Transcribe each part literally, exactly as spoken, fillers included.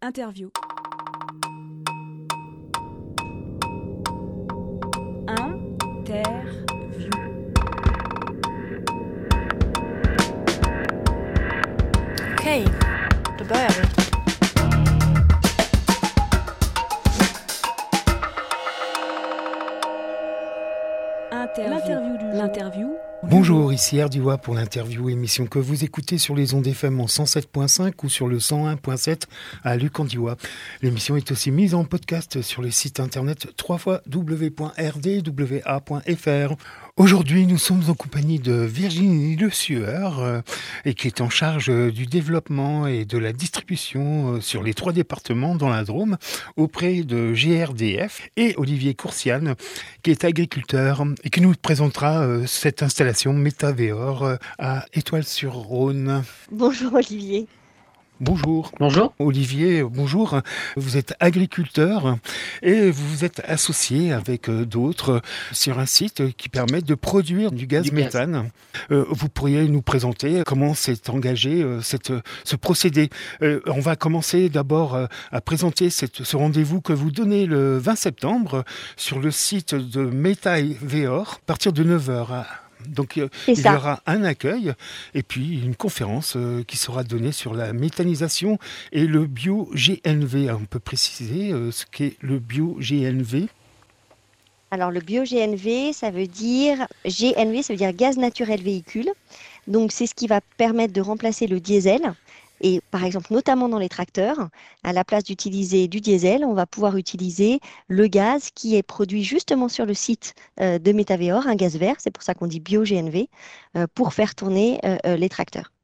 Interview. Interview. Okej, då börjar vi. Interview. L'interview du jour. L'interview. Bonjour, ici Erdiwa pour l'interview, émission que vous écoutez sur les ondes F M en cent sept point cinq ou sur le cent un point sept à Lucandiwa. L'émission est aussi mise en podcast sur le site internet w w w point r d w a point f r. Aujourd'hui, nous sommes en compagnie de Virginie Le Sueur, euh, et qui est en charge euh, du développement et de la distribution euh, sur les trois départements dans la Drôme, auprès de G R D F, et Olivier Coursiane, qui est agriculteur et qui nous présentera euh, cette installation Métavéor euh, à Étoile-sur-Rhône. Bonjour Olivier. Bonjour. Bonjour. Olivier, bonjour. Vous êtes agriculteur et vous vous êtes associé avec d'autres sur un site qui permet de produire du gaz du méthane. Gaz. Vous pourriez nous présenter comment s'est engagé cette, ce procédé. On va commencer d'abord à présenter cette, ce rendez-vous que vous donnez le vingt septembre sur le site de Métavéor à partir de neuf heures. Donc euh, il y aura un accueil et puis une conférence euh, qui sera donnée sur la méthanisation et le bio-G N V. On peut préciser euh, ce qu'est le bio-G N V? Alors le bio-G N V, ça veut dire G N V, ça veut dire gaz naturel véhicule. Donc c'est ce qui va permettre de remplacer le diesel. Et par exemple, notamment dans les tracteurs, à la place d'utiliser du diesel, on va pouvoir utiliser le gaz qui est produit justement sur le site euh, de Métavéor, un gaz vert, c'est pour ça qu'on dit bio-G N V, euh, pour faire tourner euh, euh, les tracteurs.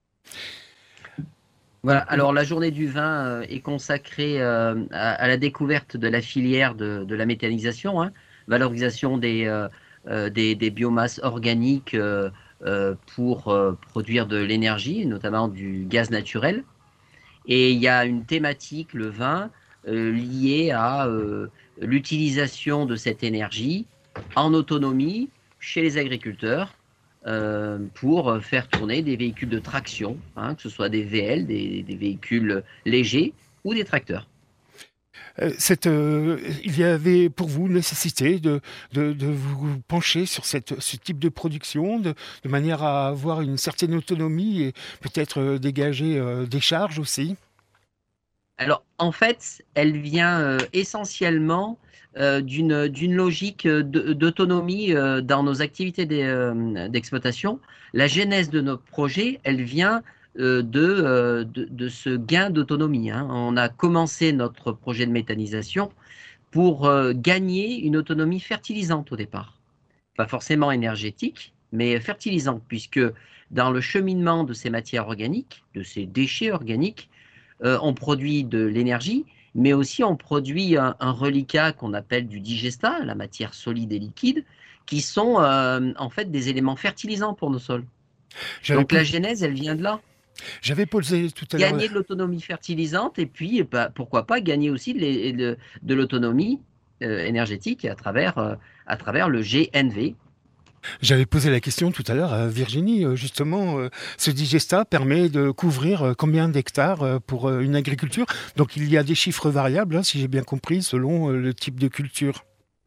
Voilà, alors la journée du vingt euh, est consacrée euh, à, à la découverte de la filière de, de la méthanisation, hein, valorisation des, euh, euh, des, des biomasses organiques euh, Euh, pour euh, produire de l'énergie, notamment du gaz naturel. Et il y a une thématique, le vingt, euh, liée à euh, l'utilisation de cette énergie en autonomie chez les agriculteurs euh, pour faire tourner des véhicules de traction, hein, que ce soit des V L, des, des véhicules légers ou des tracteurs. Cette, euh, il y avait pour vous nécessité de, de, de vous pencher sur cette, ce type de production de, de manière à avoir une certaine autonomie et peut-être euh, dégager euh, des charges aussi? Alors en fait, elle vient euh, essentiellement euh, d'une, d'une logique de, d'autonomie euh, dans nos activités des, euh, d'exploitation. La genèse de notre projet, elle vient De, de, de ce gain d'autonomie. Hein. On a commencé notre projet de méthanisation pour euh, gagner une autonomie fertilisante au départ. Pas forcément énergétique, mais fertilisante, puisque dans le cheminement de ces matières organiques, de ces déchets organiques, euh, on produit de l'énergie, mais aussi on produit un, un reliquat qu'on appelle du digestat, la matière solide et liquide, qui sont euh, en fait des éléments fertilisants pour nos sols. J'avais Donc pu... la genèse, elle vient de là. J'avais posé tout à l'heure. Gagner de l'autonomie fertilisante et puis bah, pourquoi pas gagner aussi de, de, de l'autonomie euh, énergétique à travers, euh, à travers le G N V. J'avais posé la question tout à l'heure à Virginie, justement, euh, ce digestat permet de couvrir combien d'hectares pour une agriculture? Donc il y a des chiffres variables, hein, si j'ai bien compris, selon le type de culture.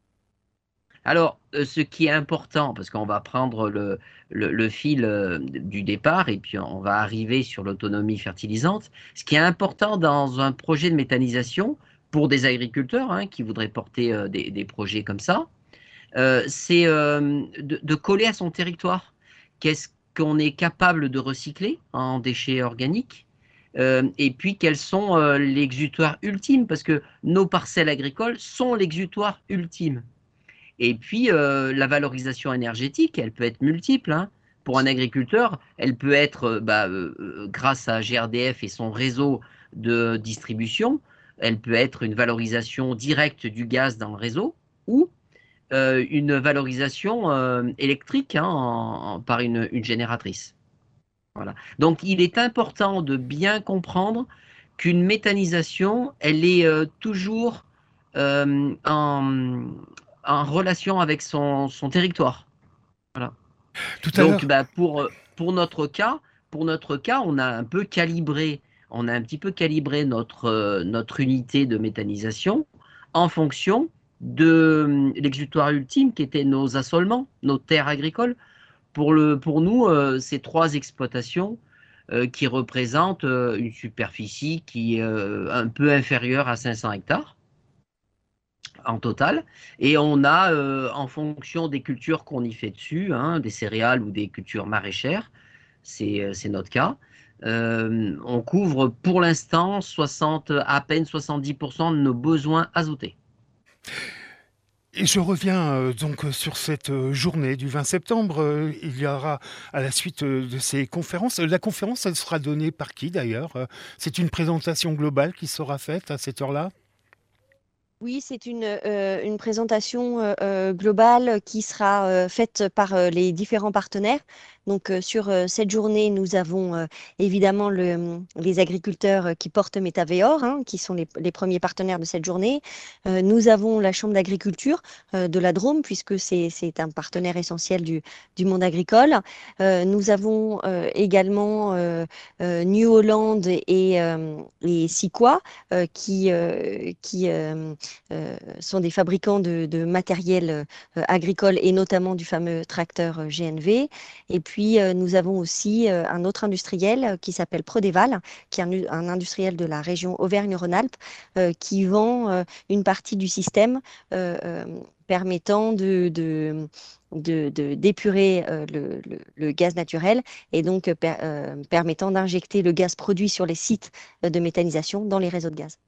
Alors, euh, ce qui est important, parce qu'on va prendre le, le, le fil euh, du départ et puis on va arriver sur l'autonomie fertilisante, ce qui est important dans un projet de méthanisation pour des agriculteurs hein, qui voudraient porter euh, des, des projets comme ça, euh, c'est euh, de, de coller à son territoire. Qu'est-ce qu'on est capable de recycler en déchets organiques euh, et puis quels sont euh, les exutoires ultimes, parce que nos parcelles agricoles sont l'exutoire ultime. Et puis, euh, la valorisation énergétique, elle peut être multiple. Hein. Pour un agriculteur, elle peut être, bah, euh, grâce à G R D F et son réseau de distribution, elle peut être une valorisation directe du gaz dans le réseau ou euh, une valorisation euh, électrique hein, en, en, par une, une génératrice. Voilà. Donc, il est important de bien comprendre qu'une méthanisation, elle est euh, toujours euh, en... en relation avec son, son territoire. Voilà. Tout à Donc, l'heure. Bah, pour, pour, notre cas, pour notre cas, on a un peu calibré on a un petit peu calibré notre, euh, notre unité de méthanisation en fonction de euh, l'exutoire ultime qui était nos assolements, nos terres agricoles. Pour, le, pour nous, euh, ces trois exploitations euh, qui représentent euh, une superficie qui est euh, un peu inférieure à cinq cents hectares en total. Et on a, euh, en fonction des cultures qu'on y fait dessus, hein, des céréales ou des cultures maraîchères, c'est c'est notre cas, euh, on couvre pour l'instant soixante, à peine soixante-dix pour cent de nos besoins azotés. Et je reviens euh, donc euh, sur cette euh, journée du vingt septembre. Euh, il y aura à la suite euh, de ces conférences. La conférence, elle sera donnée par qui d'ailleurs? Euh, C'est une présentation globale qui sera faite à cette heure-là? Oui, c'est une, euh, une présentation euh, euh, globale qui sera euh, faite par euh, les différents partenaires. Donc, euh, sur euh, cette journée, nous avons euh, évidemment le, les agriculteurs euh, qui portent Métavéor, hein, qui sont les, les premiers partenaires de cette journée. Euh, nous avons la Chambre d'agriculture euh, de la Drôme, puisque c'est, c'est un partenaire essentiel du, du monde agricole. Euh, nous avons euh, également euh, euh, New Holland et, euh, et Siqua, euh, qui, euh, qui euh, euh, sont des fabricants de, de matériel euh, agricole et notamment du fameux tracteur euh, G N V. Et puis, euh, nous avons aussi euh, un autre industriel euh, qui s'appelle Prodeval, qui est un, un industriel de la région Auvergne-Rhône-Alpes, euh, qui vend euh, une partie du système euh, euh, permettant de, de, de, de- d'épurer euh, le, le- le gaz naturel et donc euh, per- euh, permettant d'injecter le gaz produit sur les sites euh, de méthanisation dans les réseaux de gaz.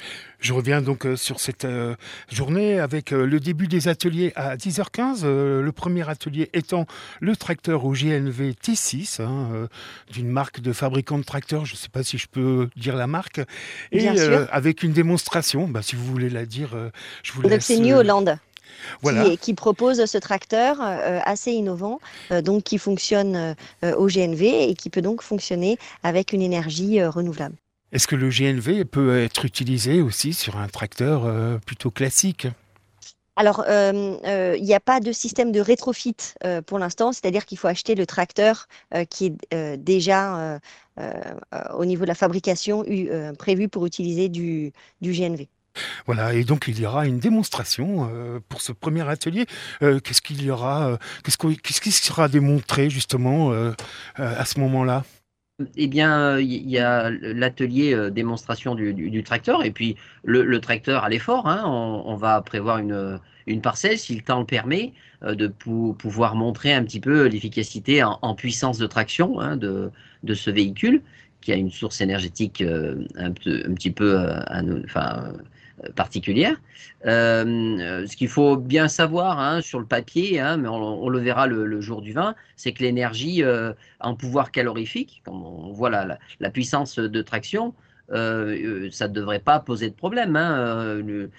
Je reviens donc euh, sur cette euh, journée avec euh, le début des ateliers à dix heures quinze. Euh, le premier atelier étant le tracteur au G N V T six, hein, euh, d'une marque de fabricant de tracteurs. Je ne sais pas si je peux dire la marque. Bien Et sûr. euh, avec une démonstration, bah, si vous voulez la dire, euh, je vous Donc, c'est laisse. New euh, Holland voilà. qui, qui propose ce tracteur euh, assez innovant, euh, donc qui fonctionne euh, euh, au G N V et qui peut donc fonctionner avec une énergie euh, renouvelable. Est-ce que le G N V peut être utilisé aussi sur un tracteur euh, plutôt classique? Alors, euh, euh, il n'y a pas de système de rétrofit euh, pour l'instant, c'est-à-dire qu'il faut acheter le tracteur euh, qui est euh, déjà euh, euh, euh, au niveau de la fabrication eu- euh, prévu pour utiliser du, du G N V. Voilà, et donc il y aura une démonstration euh, pour ce premier atelier. Euh, qu'est-ce qu'il y aura, euh, qu'est-ce qu'on- qu'est-ce qui sera démontré justement euh, euh, à ce moment-là? Eh bien, il y a l'atelier euh, démonstration du, du- du tracteur, et puis le, le tracteur à l'effort, hein. on, on va prévoir une, une parcelle, si le temps le permet, euh, de pou- pouvoir montrer un petit peu l'efficacité en, en puissance de traction, hein, de, de ce véhicule, qui a une source énergétique euh, un, peu- un petit peu euh, un- enfin, euh, particulière. Euh, euh, ce qu'il faut bien savoir, hein, sur le papier, hein, mais on, on le verra le, le jour du vin, c'est que l'énergie euh, en pouvoir calorifique, comme on voit la, la, la puissance de traction, euh, euh, ça ne devrait pas poser de problème, hein. Euh, le-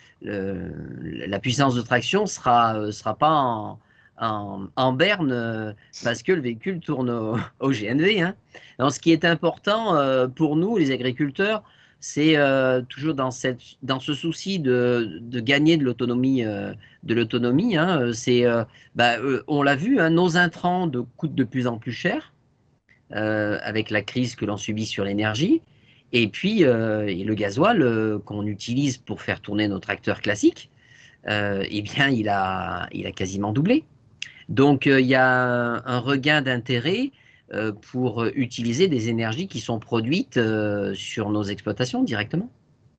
le- la puissance de traction ne sera, euh, sera pas en, en, en berne euh, parce que le véhicule tourne au, au G N V, hein. Donc, ce qui est important euh, pour nous, les agriculteurs, c'est euh, toujours dans, cette, dans ce souci de, de gagner de l'autonomie, euh, de l'autonomie, hein. C'est, euh, bah, euh, on l'a vu, hein, nos intrants de, coûtent de plus en plus cher euh, avec la crise que l'on subit sur l'énergie. Et puis, euh, et le gasoil euh, qu'on utilise pour faire tourner nos tracteurs classiques, euh, eh bien, il a, il a quasiment doublé. Donc, euh, il y a un, un regain d'intérêt euh, pour utiliser des énergies qui sont produites euh, sur nos exploitations directement.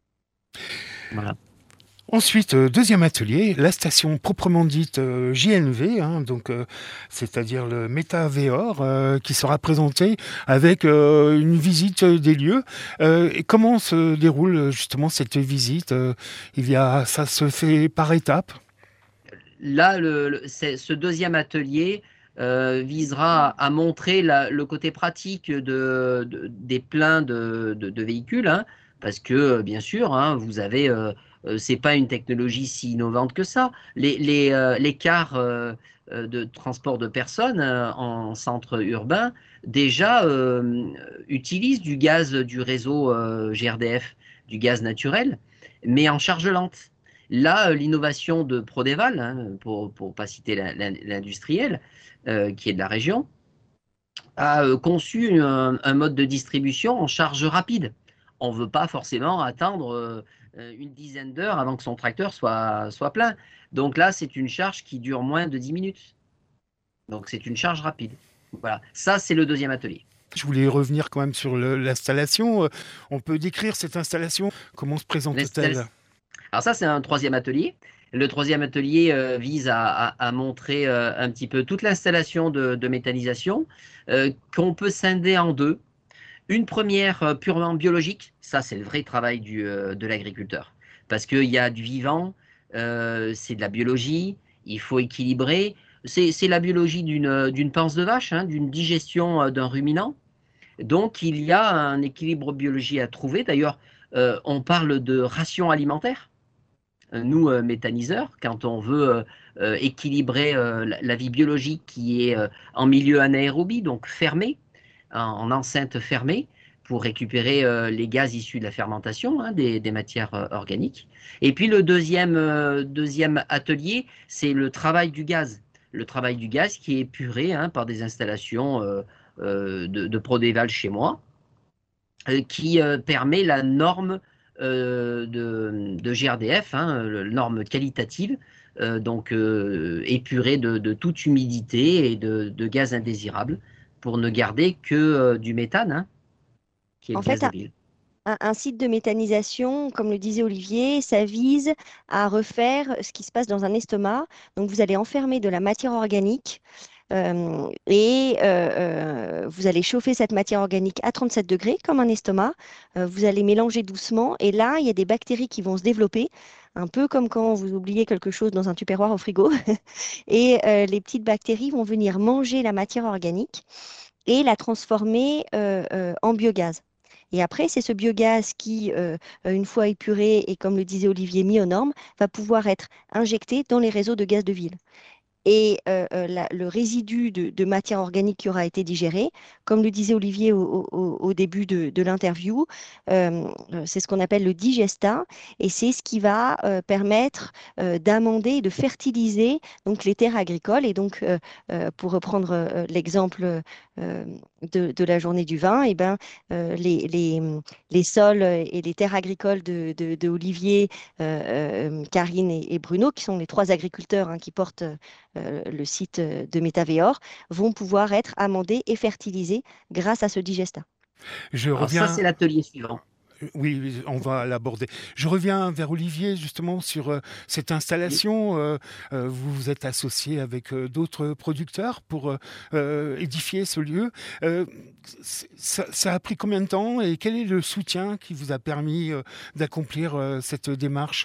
Voilà. Ensuite, euh, deuxième atelier, la station proprement dite euh, J N V, hein, donc euh, c'est-à-dire le Métavéor, euh, qui sera présenté avec euh, une visite des lieux. Euh, et comment se déroule justement cette visite? Euh, Il y a, ça se fait par étapes. Là, le, le- c'est- ce deuxième atelier euh, visera à montrer la- le côté pratique de, de- des pleins de, de- de véhicules, hein, parce que euh, bien sûr, hein, vous avez, euh, euh, c'est pas une technologie si innovante que ça. Les, les, euh, les cars euh, euh, de transport de personnes euh, en centre urbain déjà euh, utilisent du gaz du réseau euh, G R D F, du gaz naturel, mais en charge lente. Là, euh, l'innovation de Prodeval, hein, pour ne pas citer la- la- l'industriel, euh, qui est de la région, a euh, conçu un, un mode de distribution en charge rapide. on ne veut pas forcément attendre euh, une dizaine d'heures avant que son tracteur soit, soit plein. Donc là, c'est une charge qui dure moins de dix minutes. Donc c'est une charge rapide. Voilà, ça c'est le deuxième atelier. Je voulais revenir quand même sur le, l'installation. On peut décrire cette installation? Comment se présente-t-elle? Alors ça, c'est un troisième atelier. Le troisième atelier euh, vise à, à, à montrer euh, un petit peu toute l'installation de, de méthanisation euh, qu'on peut scinder en deux. Une première euh, purement biologique, ça c'est le vrai travail du, euh, de l'agriculteur. Parce qu'il y a du vivant, euh, c'est de la biologie, il faut équilibrer. C'est, c'est la biologie d'une, d'une panse de vache, hein, d'une digestion euh, d'un ruminant. Donc il y a un équilibre biologique à trouver. D'ailleurs, euh, on parle de ration alimentaire. Nous, euh, méthaniseurs, quand on veut euh, euh, équilibrer euh, la, la vie biologique qui est euh, en milieu anaérobie, donc fermé, en, en enceinte fermée, pour récupérer euh, les gaz issus de la fermentation, hein, des, des matières euh, organiques. Et puis le deuxième, euh, deuxième atelier, c'est le travail du gaz. Le travail du gaz qui est épuré hein, par des installations euh, euh, de, de Prodéval chez moi, euh, qui euh, permet la norme euh, de, de G R D F, hein, la norme qualitative, euh, donc euh, épurée de, de toute humidité et de, de gaz indésirables, pour ne garder que euh, du méthane, hein, qui est En le gaz fait, de un, ville. un- un site de méthanisation, comme le disait Olivier, ça vise à refaire ce qui se passe dans un estomac. Donc, vous allez enfermer de la matière organique euh, et euh, euh, vous allez chauffer cette matière organique à trente-sept degrés, comme un estomac. Euh, vous allez mélanger doucement et là, il y a des bactéries qui vont se développer, un peu comme quand vous oubliez quelque chose dans un tupperware au frigo. Et euh, les petites bactéries vont venir manger la matière organique et la transformer euh, euh, en biogaz. Et après, c'est ce biogaz qui, euh, euh, une fois épuré et comme le disait Olivier, mis aux normes, va pouvoir être injecté dans les réseaux de gaz de ville. Et euh, euh, la- le résidu de, de matière organique qui aura été digéré, comme le disait Olivier au, au- au- au début de, de l'interview, euh, euh, c'est ce qu'on appelle le digestat, et c'est ce qui va euh, permettre euh, d'amender et de fertiliser donc les terres agricoles. Et donc, euh, euh, pour reprendre euh, l'exemple euh, de, de la journée du vin, et ben, euh, les, les, les sols et les terres agricoles de, de- de Olivier, euh, euh, Karine et, et Bruno, qui sont les trois agriculteurs hein, qui portent euh, le site de Métavéor, vont pouvoir être amendés et fertilisés grâce à ce digestat. Je Alors ça, c'est reviens. l'atelier suivant. Oui, oui, on va l'aborder. Je reviens vers Olivier justement sur euh, cette Oui. installation. Euh, euh, vous vous êtes associé avec euh, d'autres producteurs pour euh, euh, édifier ce lieu. Euh, c- ça, ça a pris combien de temps et quel est le soutien qui vous a permis euh, d'accomplir euh, cette démarche?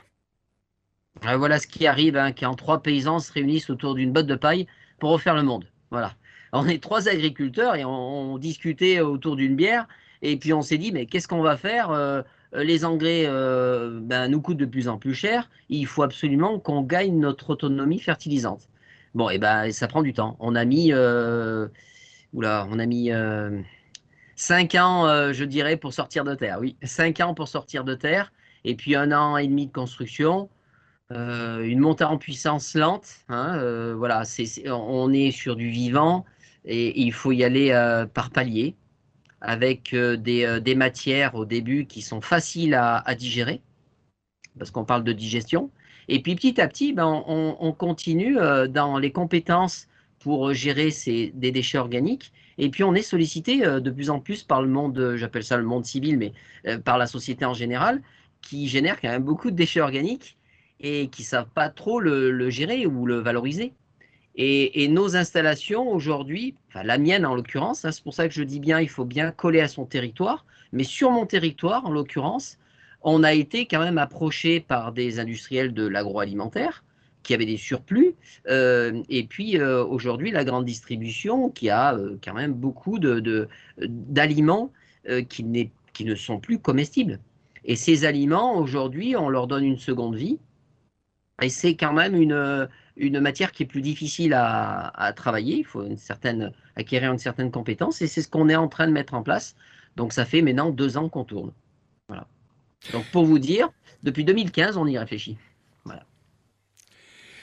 Euh, Voilà ce qui arrive, hein, quand trois paysans se réunissent autour d'une botte de paille pour refaire le monde. Voilà. On est trois agriculteurs et on, on discutait autour d'une bière et puis on s'est dit, mais qu'est-ce qu'on va faire? Euh, les engrais euh, ben, nous coûtent de plus en plus cher. Il faut absolument qu'on gagne notre autonomie fertilisante. Bon, et ben ça prend du temps. On a mis, euh, oula, on a mis euh, cinq ans, euh, je dirais, pour sortir de terre. Oui, cinq ans pour sortir de terre et puis un an et demi de construction. Euh, une montée en puissance lente, hein, euh, voilà, c'est, c'est- on est sur du vivant et il faut y aller euh, par palier avec euh, des, euh, des matières au début qui sont faciles à, à digérer parce qu'on parle de digestion. Et puis petit à petit, ben, on, on continue euh, dans les compétences pour gérer ces, des déchets organiques. Et puis on est sollicité euh, de plus en plus par le monde, euh, j'appelle ça le monde civil, mais euh, par la société en général, qui génère quand même beaucoup de déchets organiques et qui ne savent pas trop le, le gérer ou le valoriser. Et, et nos installations aujourd'hui, enfin la mienne en l'occurrence, hein, c'est pour ça que je dis bien, il faut bien coller à son territoire. Mais sur mon territoire, en l'occurrence, on a été quand même approché par des industriels de l'agroalimentaire qui avaient des surplus. Euh, et puis euh, aujourd'hui, la grande distribution qui a euh, quand même beaucoup de, de, d'aliments euh, qui, n'est, qui ne sont plus comestibles. Et ces aliments, aujourd'hui, on leur donne une seconde vie. Et c'est quand même une, une matière qui est plus difficile à, à travailler. Il faut une certaine, acquérir une certaine compétence. Et c'est ce qu'on est en train de mettre en place. Donc ça fait maintenant deux ans qu'on tourne. Voilà. Donc pour vous dire, depuis deux mille quinze, on y réfléchit. Voilà.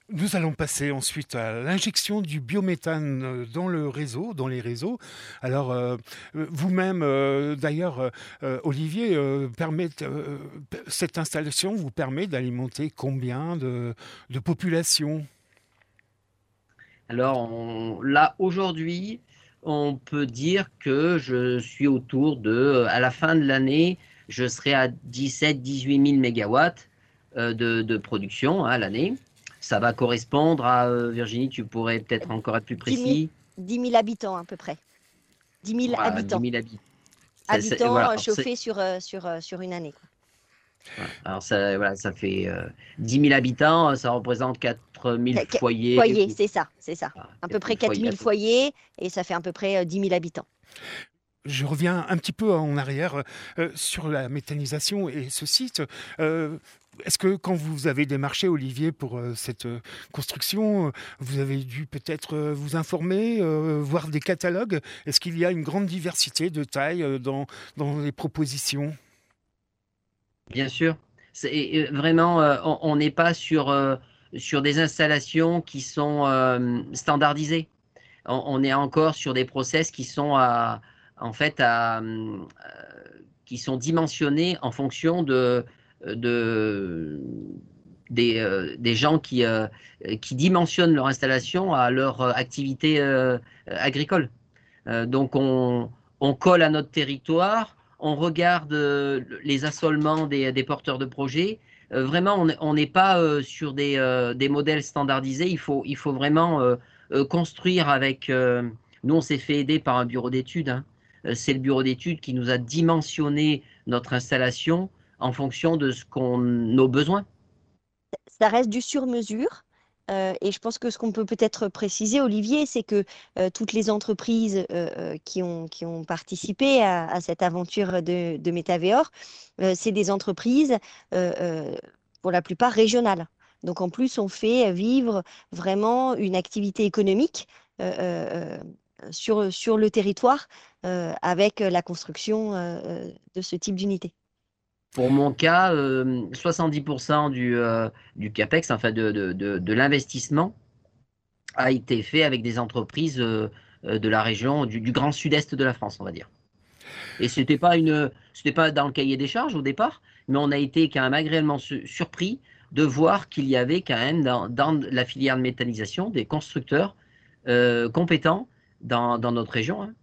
Nous allons passer ensuite à l'injection du biométhane dans le réseau, dans les réseaux. Alors, euh, vous-même, euh, d'ailleurs, euh, Olivier, euh, permet, euh, cette installation vous permet d'alimenter combien de, de population? Alors on- là, aujourd'hui, on peut dire que je suis autour de, à la fin de l'année, je serai à dix-sept, dix-huit mille mégawatts euh, de, de production hein, à l'année. Ça va correspondre à, euh, Virginie, tu pourrais peut-être encore être plus dix mille, précis. dix mille habitants à peu près. dix mille Voilà, dix habitants. mille habitants. Ça, c'est- Habitants voilà, euh, alors c'est- chauffés sur, euh, sur, euh, sur une année, quoi. voilà. Alors ça, voilà, ça fait euh, dix mille habitants, ça représente quatre mille Qu- qu- foyers. Foyers, c'est ça, c'est ça. Voilà, À peu quatre près mille foyers. quatre mille foyers et ça fait à peu près euh, dix mille habitants. Je reviens un petit peu en arrière euh, sur la méthanisation et ce site. Euh, Est-ce que quand vous avez démarché, Olivier, pour euh, cette euh, construction, euh, vous avez dû peut-être euh, vous informer, euh, voir des catalogues? Est-ce qu'il y a une grande diversité de tailles euh, dans, dans les propositions? Bien sûr. C'est euh, vraiment, euh, on on n'est pas sur, euh, sur des installations qui sont euh, standardisées. On, on est encore sur des process qui sont à, en fait, à, euh, qui sont dimensionnés en fonction de, de, des, euh, des gens qui, euh, qui dimensionnent leur installation à leur euh, activité euh, agricole. Euh, donc on, on colle à notre territoire, on regarde euh, les assolements des, des porteurs de projets. Euh, vraiment, on on n'est pas euh, sur des, euh, des modèles standardisés. Il faut, il faut vraiment euh, euh, construire avec. Euh, nous, on s'est fait aider par un bureau d'études. Hein. Euh, C'est le bureau d'études qui nous a dimensionné notre installation en fonction de ce qu'on, nos besoins. Ça reste du sur-mesure. Euh, et je pense que ce qu'on peut peut-être préciser, Olivier, c'est que euh, toutes les entreprises euh, euh, qui ont, qui ont participé à, à cette aventure de, de Métavéor, euh, c'est des entreprises euh, euh, pour la plupart régionales. Donc en plus, on fait vivre vraiment une activité économique euh, euh, euh, sur, sur le territoire euh, avec la construction euh, euh, de ce type d'unité. Pour mon cas, euh, soixante-dix pour cent du, euh, du CAPEX, enfin de, de, de, de l'investissement, a été fait avec des entreprises euh, euh, de la région du, du grand sud-est de la France, on va dire. Et c'était pas une, c'était pas dans le cahier des charges au départ, mais on a été quand même agréablement su- surpris de voir qu'il y avait quand même dans, dans la filière de méthanisation des constructeurs euh, compétents dans, dans notre région. Hein.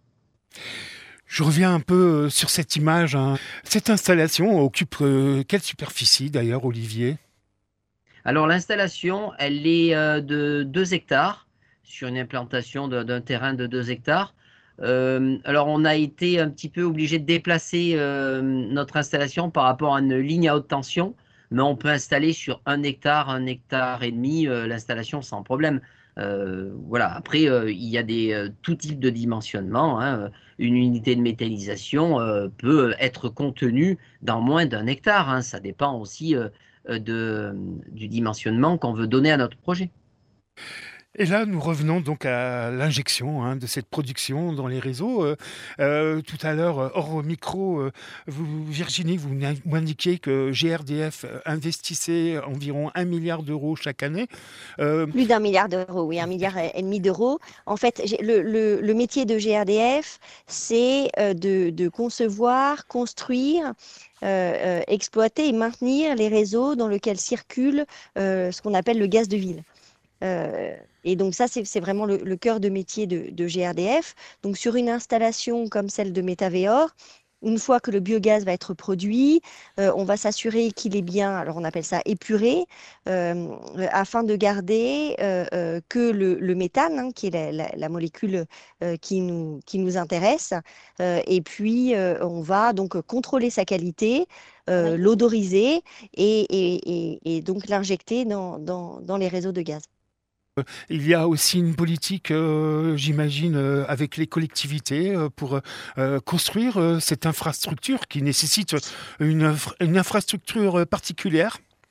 Je reviens un peu euh, sur cette image, hein. Cette installation occupe euh, quelle superficie d'ailleurs, Olivier? Alors l'installation, elle est euh, de deux hectares sur une implantation de- d'un terrain de deux hectares. Euh, alors on a été un petit peu obligé de déplacer euh, notre installation par rapport à une ligne à haute tension, mais on peut installer sur un hectare, un hectare et demi euh, l'installation sans problème. Euh, voilà. Après, euh, il y a des euh, tout type de dimensionnement. Hein. Une unité de méthanisation euh, peut être contenue dans moins d'un hectare. Hein. Ça dépend aussi euh, euh, de, du dimensionnement qu'on veut donner à notre projet. Et là, nous revenons donc à l'injection hein, de cette production dans les réseaux. Euh, euh, tout à l'heure, euh, hors micro, euh, vous, Virginie, vous m'indiquiez que G R D F investissait environ un milliard d'euros chaque année. Euh, Plus d'un milliard d'euros, oui, un milliard et demi d'euros. En fait, j'ai- le, le- le métier de G R D F, c'est euh, de, de concevoir, construire, euh, euh, exploiter et maintenir les réseaux dans lesquels circule euh, ce qu'on appelle le gaz de ville. Euh, et donc ça, c'est c'est vraiment le, le cœur de métier de, de G R D F. Donc sur une installation comme celle de Métavéor, une fois que le biogaz va être produit, euh, on va s'assurer qu'il est bien, alors on appelle ça épuré, euh, afin de garder euh, euh, que le, le méthane, hein, qui est la, la- la molécule euh, qui nous, qui nous intéresse. Euh, et puis, euh, on va donc contrôler sa qualité, euh, l'odoriser et, et- et- et donc l'injecter dans, dans dans les réseaux de gaz. il y a aussi une politique, euh, j'imagine, euh, avec les collectivités euh, pour euh, construire euh, cette infrastructure qui nécessite une, infra- une infrastructure particulière.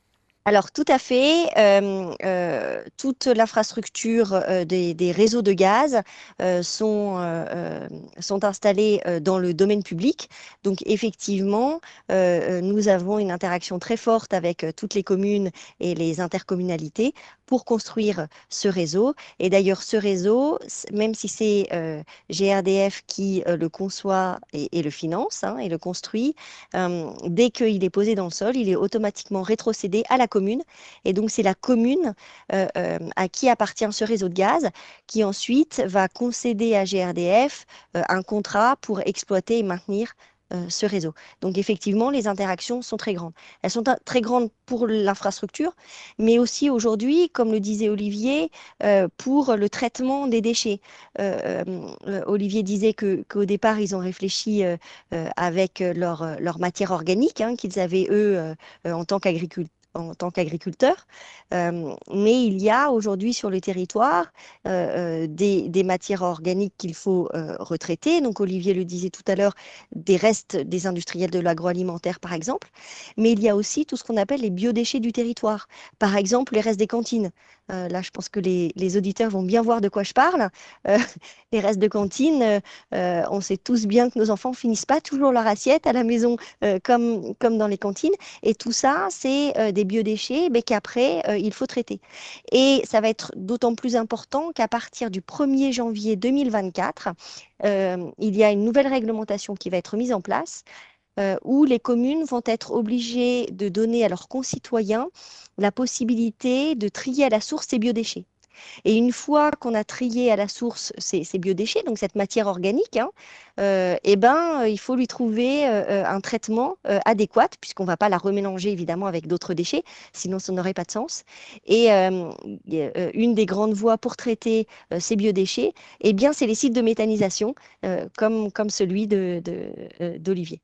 Alors, tout à fait. Euh, euh, toute l'infrastructure euh, des, des réseaux de gaz euh, sont, euh, euh, sont installés euh, dans le domaine public. Donc, effectivement, euh, euh, nous avons une interaction très forte avec euh, toutes les communes et les intercommunalités pour construire ce réseau. Et d'ailleurs, ce réseau, c- même si c'est euh, G R D F qui euh, le conçoit et, et le finance hein, et le construit, euh, dès qu'il est posé dans le sol, il est automatiquement rétrocédé à la commune. Et donc, c'est la commune euh, euh, à qui appartient ce réseau de gaz qui ensuite va concéder à G R D F euh, un contrat pour exploiter et maintenir euh, ce réseau. Donc, effectivement, les interactions sont très grandes. Elles sont un- très grandes pour l'infrastructure, mais aussi aujourd'hui, comme le disait Olivier, euh, pour le traitement des déchets. Euh, euh, Olivier disait que, qu'au départ, ils ont réfléchi euh, euh, avec euh, leur, euh, leur matière organique hein, qu'ils avaient, eux, euh, euh, en tant qu'agriculteurs en tant qu'agriculteurs. Euh, mais il y a aujourd'hui sur le territoire euh, euh, des, des matières organiques qu'il faut euh, retraiter. Donc Olivier le disait tout à l'heure, des restes des industriels de l'agroalimentaire par exemple. Mais il y a aussi tout ce qu'on appelle les biodéchets du territoire. Par exemple, les restes des cantines. Euh, là, je pense que les, les auditeurs vont bien voir de quoi je parle. Euh, les restes de cantine, euh, euh, on sait tous bien que nos enfants finissent pas toujours leur assiette à la maison euh, comme, comme dans les cantines. Et tout ça, c'est euh, des biodéchets mais qu'après, euh, il faut traiter. Et ça va être d'autant plus important qu'à partir du premier janvier deux mille vingt-quatre, euh, il y a une nouvelle réglementation qui va être mise en place euh, où les communes vont être obligées de donner à leurs concitoyens la possibilité de trier à la source ces biodéchets. Et une fois qu'on a trié à la source ces, ces biodéchets, donc cette matière organique, hein, euh, eh ben, euh, il faut lui trouver euh, euh, un traitement euh, adéquat, puisqu'on ne va pas la remélanger évidemment avec d'autres déchets, sinon ça n'aurait pas de sens. Et euh, y a, euh, une des grandes voies pour traiter euh, ces biodéchets, eh bien, c'est les sites de méthanisation, euh, comme, comme celui de, de, euh, d'Olivier.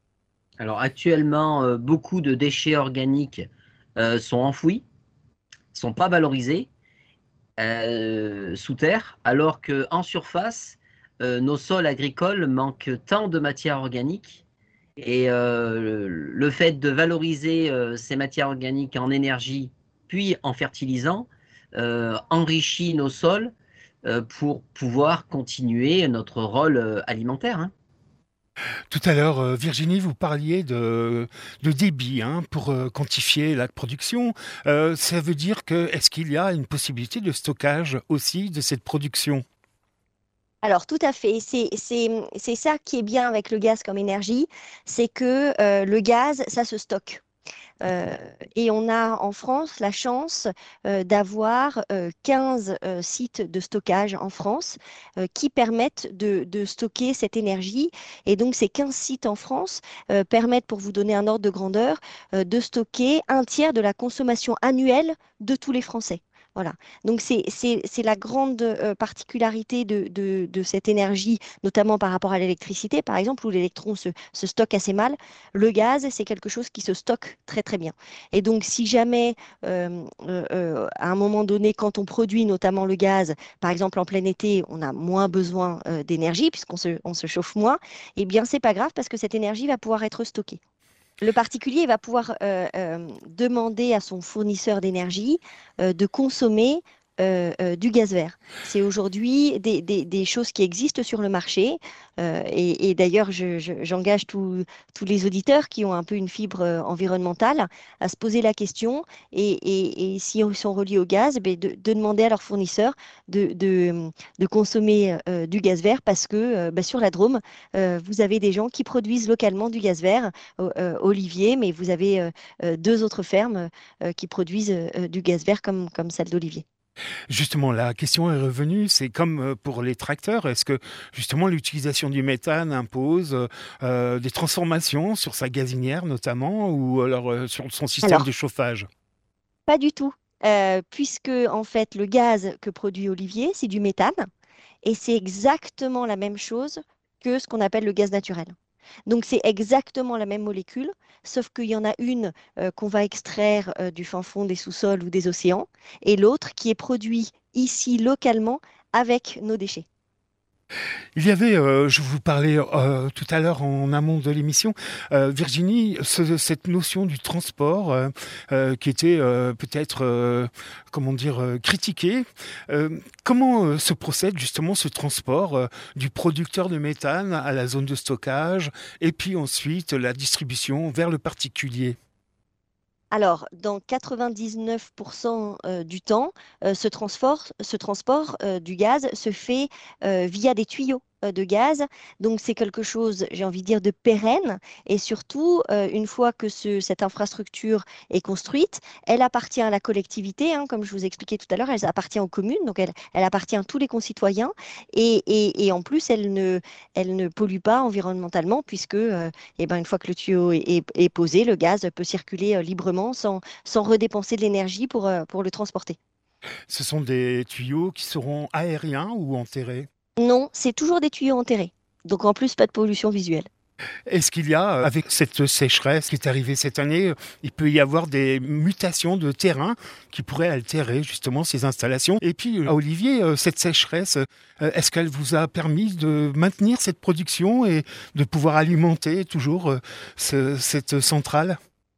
Alors actuellement, euh, beaucoup de déchets organiques euh, sont enfouis, sont pas valorisés euh, sous terre, alors qu'en surface, euh, nos sols agricoles manquent tant de matières organiques. Et euh, le fait de valoriser euh, ces matières organiques en énergie, puis en fertilisant, euh, enrichit nos sols euh, pour pouvoir continuer notre rôle euh, alimentaire, hein. Tout à l'heure, euh, Virginie, vous parliez de, de débit hein, pour euh, quantifier la production. Euh, ça veut dire que est-ce qu'il y a une possibilité de stockage aussi de cette production? Alors, tout à fait. C'est, c'est, c'est ça qui est bien avec le gaz comme énergie, c'est que euh, le gaz, ça se stocke. Euh, et on a en France la chance euh, d'avoir euh, quinze euh, sites de stockage en France euh, qui permettent de, de stocker cette énergie. Et donc, ces quinze sites en France euh, permettent, pour vous donner un ordre de grandeur, euh, de stocker un tiers de la consommation annuelle de tous les Français. Voilà. Donc, c'est, c'est, c'est la grande euh, particularité de, de, de cette énergie, notamment par rapport à l'électricité, par exemple, où l'électron se, se stocke assez mal. Le gaz, c'est quelque chose qui se stocke très très bien. Et donc, si jamais, euh, euh, euh, à un moment donné, quand on produit notamment le gaz, par exemple en plein été, on a moins besoin euh, d'énergie puisqu'on se, on se chauffe moins, eh bien, c'est pas grave parce que cette énergie va pouvoir être stockée. Le particulier va pouvoir euh, euh, demander à son fournisseur d'énergie euh, de consommer euh, euh, du gaz vert. C'est aujourd'hui des, des- des choses qui existent sur le marché. Euh, et et d'ailleurs, je- je- j'engage tous tous les auditeurs qui ont un peu une fibre euh, environnementale à se poser la question. Et, et, et si ils sont reliés au gaz, ben, de, de demander à leur fournisseur de, de, de consommer euh, du gaz vert parce que euh, ben, sur la Drôme, euh, vous avez des gens qui produisent localement du gaz vert o- euh, Olivier, mais vous avez euh, euh, deux autres fermes euh, qui produisent euh, du gaz vert comme, comme celle d'Olivier. Justement, la question est revenue, c'est comme euh, pour les tracteurs, est-ce que justement l'utilisation du méthane impose euh, euh, des transformations sur sa gazinière notamment ou alors euh, sur son système de Alors, chauffage? pas du tout, euh, puisque en fait le gaz que produit Olivier, c'est du méthane, et c'est exactement la même chose que ce qu'on appelle le gaz naturel. Donc c'est exactement la même molécule, sauf qu'il y en a une euh, qu'on va extraire euh, du fin fond des sous-sols ou des océans, et l'autre qui est produit ici localement avec nos déchets. Il y avait, euh, je vous parlais euh, tout à l'heure en amont de l'émission, euh, Virginie, ce, cette notion du transport euh, euh, qui était euh, peut-être, euh, comment dire, euh, critiquée. Euh, comment euh, se procède justement ce transport euh, du producteur de méthane à la zone de stockage et puis ensuite la distribution vers le particulier? Alors, dans quatre-vingt-dix-neuf pour cent euh, du temps, euh, ce transport, ce transport euh, du gaz se fait euh, via des tuyaux euh, de gaz. Donc, c'est quelque chose, j'ai envie de dire, de pérenne. Et surtout, euh, une fois que ce- cette infrastructure est construite, elle appartient à la collectivité, hein, comme je vous expliquais tout à l'heure, elle appartient aux communes, donc elle, elle appartient à tous les concitoyens. Et, et- et en plus, elle ne, elle ne pollue pas environnementalement, puisque euh, eh ben, une fois que le tuyau est, est- est posé, le gaz peut circuler euh, librement sans, sans redépenser de l'énergie pour, euh, pour le transporter. Ce sont des tuyaux qui seront aériens ou enterrés? Non, c'est toujours des tuyaux enterrés. Donc en plus, pas de pollution visuelle. Est-ce qu'il y a, euh, avec cette sécheresse qui est arrivée cette année, euh, il peut y avoir des mutations de terrain qui pourraient altérer justement ces installations? Et puis, euh, Olivier, euh, cette sécheresse, euh, est-ce qu'elle vous a permis de maintenir cette production et de pouvoir alimenter toujours euh, ce- cette centrale?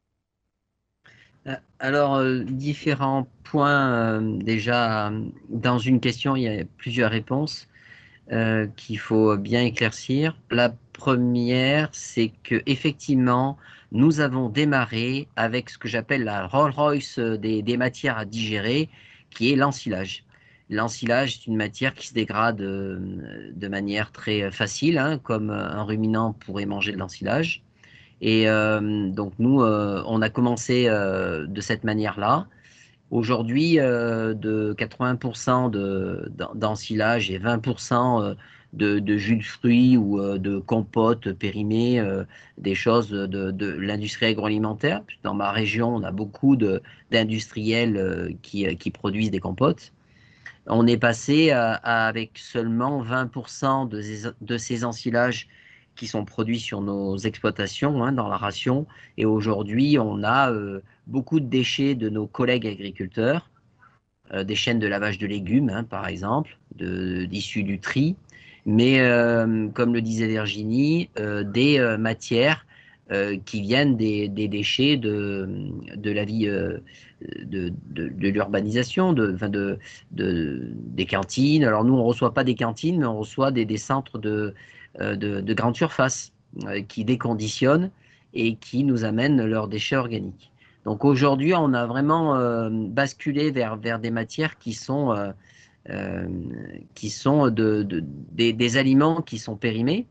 Euh, Alors, euh, différents points. Euh, déjà, euh, dans une question, il y a plusieurs réponses euh, qu'il faut bien éclaircir. La première, c'est que effectivement, nous avons démarré avec ce que j'appelle la Rolls-Royce des, des matières à digérer, qui est l'ensilage. L'ensilage, c'est une matière qui se dégrade euh, de manière très facile, hein, comme un ruminant pourrait manger de l'ensilage. Et euh, donc nous, euh, on a commencé euh, de cette manière-là. Aujourd'hui, euh, de quatre-vingts pour cent de, d'ensilage et vingt pour cent euh, de, de jus de fruits ou euh, de compotes périmées, euh, des choses de, de l'industrie agroalimentaire. Dans ma région, on a beaucoup de, d'industriels euh, qui, qui produisent des compotes. On est passé à, à avec seulement vingt pour cent de, de ces ensilages qui sont produits sur nos exploitations, hein, dans la ration. Et aujourd'hui, on a euh, beaucoup de déchets de nos collègues agriculteurs, euh, des chaînes de lavage de légumes, hein, par exemple, de, d'issus du tri. Mais euh, comme le disait Virginie, euh, des euh, matières euh, qui viennent des, des déchets de, de la vie euh, de, de, de l'urbanisation, de, enfin de, de, des cantines. Alors nous, on ne reçoit pas des cantines, mais on reçoit des, des centres de, euh, de, de grande surface euh, qui déconditionnent et qui nous amènent leurs déchets organiques. Donc aujourd'hui, on a vraiment euh, basculé vers, vers des matières qui sont, euh, euh, qui sont de, de, des, des aliments qui sont périmés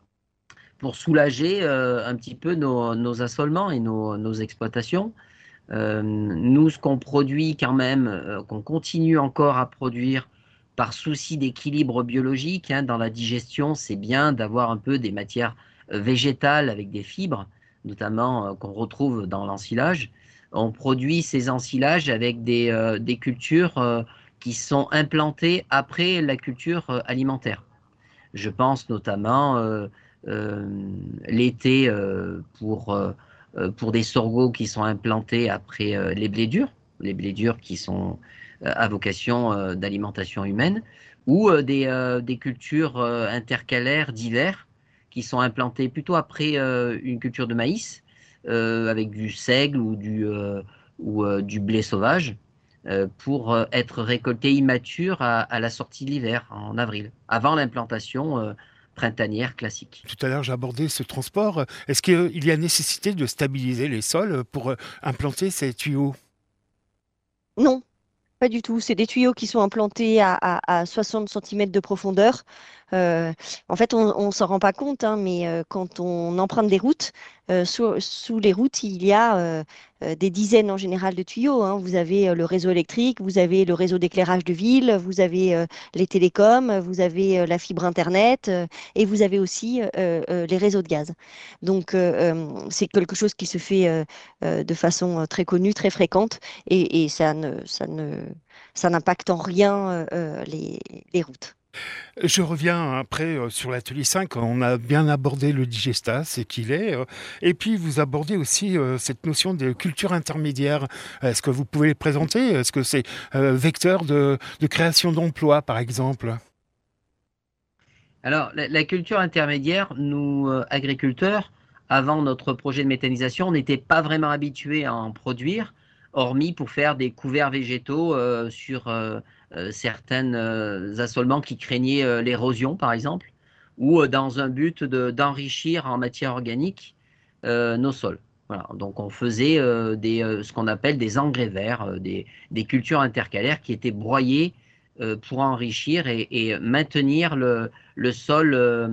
pour soulager euh, un petit peu nos, nos assolements et nos, nos exploitations. Euh, nous, ce qu'on produit quand même, euh, qu'on continue encore à produire par souci d'équilibre biologique, hein, dans la digestion, c'est bien d'avoir un peu des matières euh, végétales avec des fibres, notamment euh, qu'on retrouve dans l'ensilage. On produit ces ensilages avec des, euh, des cultures euh, qui sont implantées après la culture euh, alimentaire. Je pense notamment euh, euh, l'été euh, pour, euh, euh, pour des sorgho qui sont implantés après euh, les blés durs, les blés durs qui sont euh, à vocation euh, d'alimentation humaine, ou euh, des, euh, des cultures euh, intercalaires d'hiver qui sont implantées plutôt après euh, une culture de maïs, euh, avec du seigle ou du, euh, ou, euh, du blé sauvage euh, pour euh, être récolté immature à, à la sortie de l'hiver, en avril, avant l'implantation euh, printanière classique. Tout à l'heure, j'ai abordé ce transport. Est-ce qu'il y a nécessité de stabiliser les sols pour euh, implanter ces tuyaux? Non, pas du tout. C'est des tuyaux qui sont implantés à, à- à soixante centimètres de profondeur. Euh, En fait, on ne s'en rend pas compte, hein, mais euh, quand on emprunte des routes, euh, sous, sous les routes, il y a euh, euh, des dizaines en général de tuyaux, hein. Vous avez euh, le réseau électrique, vous avez le réseau d'éclairage de ville, vous avez euh, les télécoms, vous avez euh, la fibre Internet, euh, et vous avez aussi euh, euh, les réseaux de gaz. Donc, euh, euh, c'est quelque chose qui se fait euh, euh, de façon euh, très connue, très fréquente, et, et ça ne, ça ne, ça n'impacte en rien euh, euh, les, les routes. Je reviens après euh, sur l'atelier cinq. On a bien abordé le digestat, c'est qu'il est. euh, Et puis, vous abordez aussi euh, cette notion de culture intermédiaire. Est-ce que vous pouvez les présenter? Est-ce que c'est euh, vecteur de, de création d'emplois, par exemple? Alors, la, la culture intermédiaire, nous, euh, agriculteurs, avant notre projet de méthanisation, on n'était pas vraiment habitués à en produire, hormis pour faire des couverts végétaux euh, sur euh, euh, certains euh, assolements qui craignaient euh, l'érosion, par exemple, ou euh, dans un but de, d'enrichir en matière organique euh, nos sols. Voilà. Donc, on faisait euh, des, euh, ce qu'on appelle des engrais verts, euh, des, des cultures intercalaires qui étaient broyées euh, pour enrichir et, et maintenir le le sol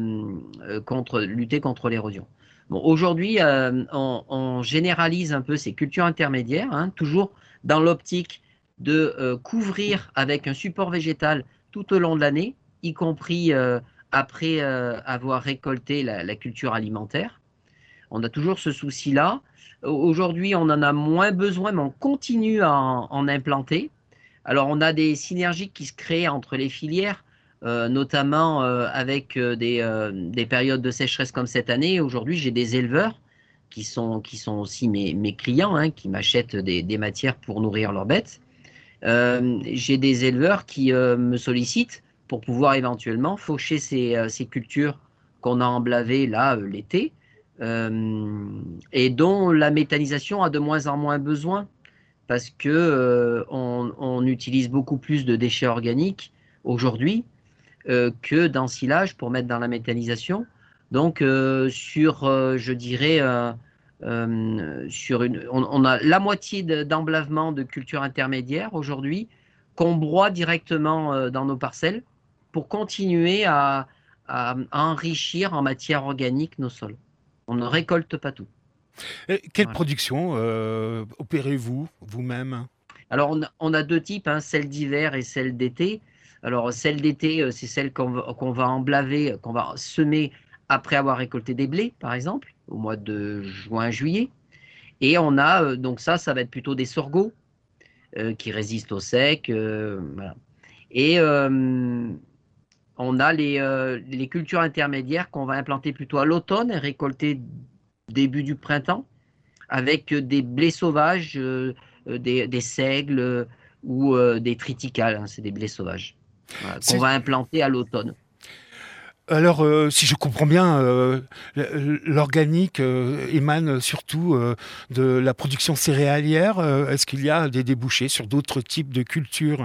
euh, contre, lutter contre l'érosion. Bon, aujourd'hui, euh, on, on généralise un peu ces cultures intermédiaires, hein, toujours dans l'optique de euh, couvrir avec un support végétal tout au long de l'année, y compris euh, après euh, avoir récolté la, la culture alimentaire. On a toujours ce souci-là. Aujourd'hui, on en a moins besoin, mais on continue à en, en implanter. Alors, on a des synergies qui se créent entre les filières, euh, notamment euh, avec euh, des, euh, des périodes de sécheresse comme cette année. Aujourd'hui, j'ai des éleveurs qui sont, qui sont aussi mes, mes clients, hein, qui m'achètent des, des matières pour nourrir leurs bêtes. Euh, j'ai des éleveurs qui euh, me sollicitent pour pouvoir éventuellement faucher ces, euh, ces cultures qu'on a emblavées là euh, l'été euh, et dont la méthanisation a de moins en moins besoin parce que euh, on, on utilise beaucoup plus de déchets organiques aujourd'hui euh, que d'ensilage pour mettre dans la méthanisation. Donc euh, sur, euh, je dirais, euh, euh, sur une, on, on a la moitié de, d'emblavement de culture intermédiaire aujourd'hui qu'on broie directement euh, dans nos parcelles pour continuer à, à, à enrichir en matière organique nos sols. On ne récolte pas tout. Et quelle Voilà. production euh, opérez-vous vous-même? Alors, on a, on a deux types, hein, celle d'hiver et celle d'été. Alors, celle d'été, euh, c'est celle qu'on va, qu'on va emblaver, qu'on va semer après avoir récolté des blés, par exemple, au mois de juin, juillet. Et on a, euh, donc ça, ça va être plutôt des sorgho euh, qui résistent au sec. Euh, voilà. Et euh, on a les, euh, les cultures intermédiaires qu'on va implanter plutôt à l'automne et récolter début du printemps, avec des blés sauvages, euh, des, des seigles euh, ou euh, des triticales, hein, c'est des blés sauvages, voilà, qu'on C'est- va implanter à l'automne. Alors, euh, si je comprends bien, euh, l- l'organique euh, émane surtout euh, de la production céréalière. Euh, Est-ce qu'il y a des débouchés sur d'autres types de cultures?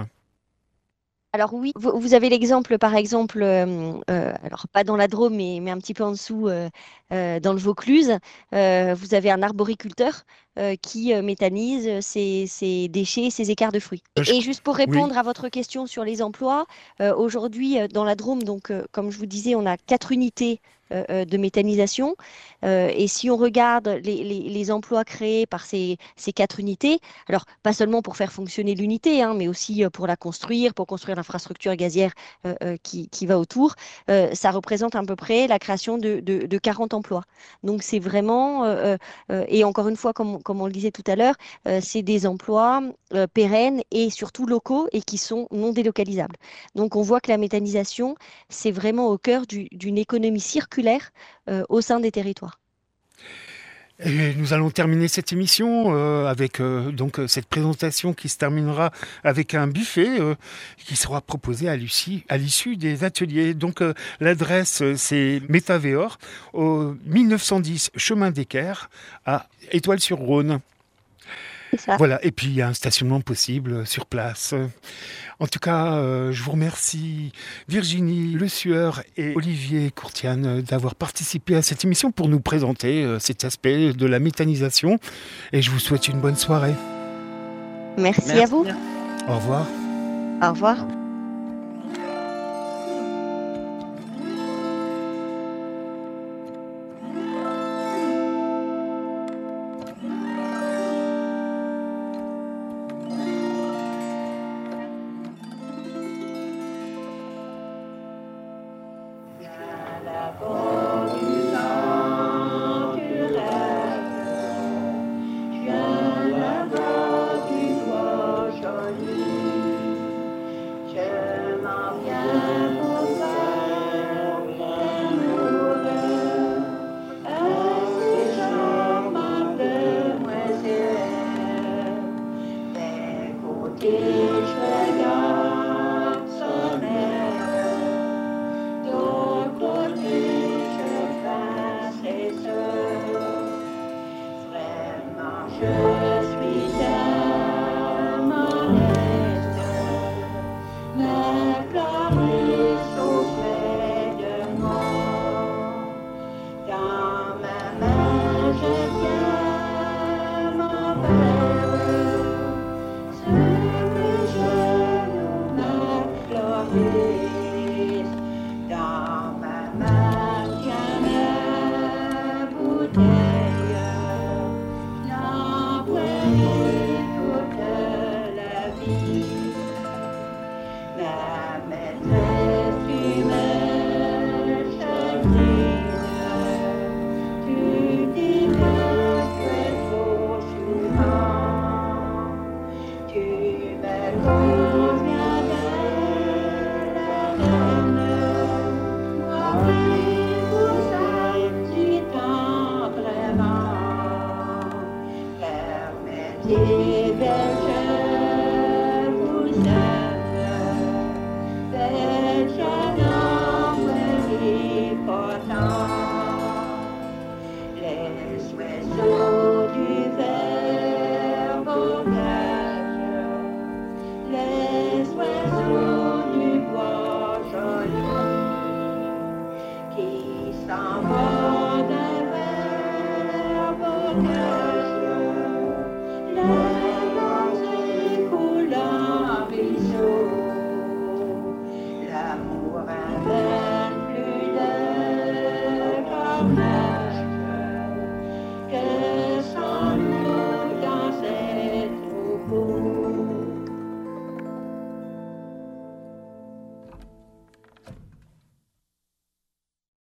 Alors oui, vous, vous avez l'exemple, par exemple, euh, euh, alors pas dans la Drôme, mais, mais un petit peu en dessous, euh, euh, dans le Vaucluse, euh, vous avez un arboriculteur euh, qui euh, méthanise ses, ses déchets, ses écarts de fruits. Euh, je- Et, et juste pour Oui. répondre à votre question sur les emplois, euh, aujourd'hui, euh, dans la Drôme, donc, euh, comme je vous disais, on a quatre unités euh, euh, de méthanisation. Euh, et si on regarde les, les- les emplois créés par ces, ces quatre unités, alors pas seulement pour faire fonctionner l'unité, hein, mais aussi euh, pour la construire, pour construire l'infrastructure gazière euh, euh, qui, qui va autour, euh, ça représente à peu près la création de, de, de quarante emplois. Donc c'est vraiment, euh, euh, et encore une fois, comme, comme on le disait tout à l'heure, euh, c'est des emplois euh, pérennes et surtout locaux et qui sont non délocalisables. Donc on voit que la méthanisation, c'est vraiment au cœur du- d'une économie circulaire euh, au sein des territoires. Et nous allons terminer cette émission euh, avec euh, donc euh, cette présentation qui se terminera avec un buffet euh, qui sera proposé à l'issue à l'issue des ateliers. Donc euh, l'adresse euh, c'est Métavéor au mille neuf cent dix chemin d'Équerre à Étoile-sur-Rhône. C'est ça. Voilà, et puis il y a un stationnement possible euh, sur place. En tout cas, euh, je vous remercie Virginie Le Sueur et Olivier Courtiane euh, d'avoir participé à cette émission pour nous présenter euh, cet aspect de la méthanisation. Et je vous souhaite une bonne soirée. Merci, Merci à vous. bien. Au revoir. Au revoir. Je regarde sonner, donc les berges vous aiment, berges nombreux et portants, les oiseaux du vert bocage, les oiseaux du bois joli, qui s'envolent vers bocage, les longs écoulants ruisseaux, l'amour invaincu plus de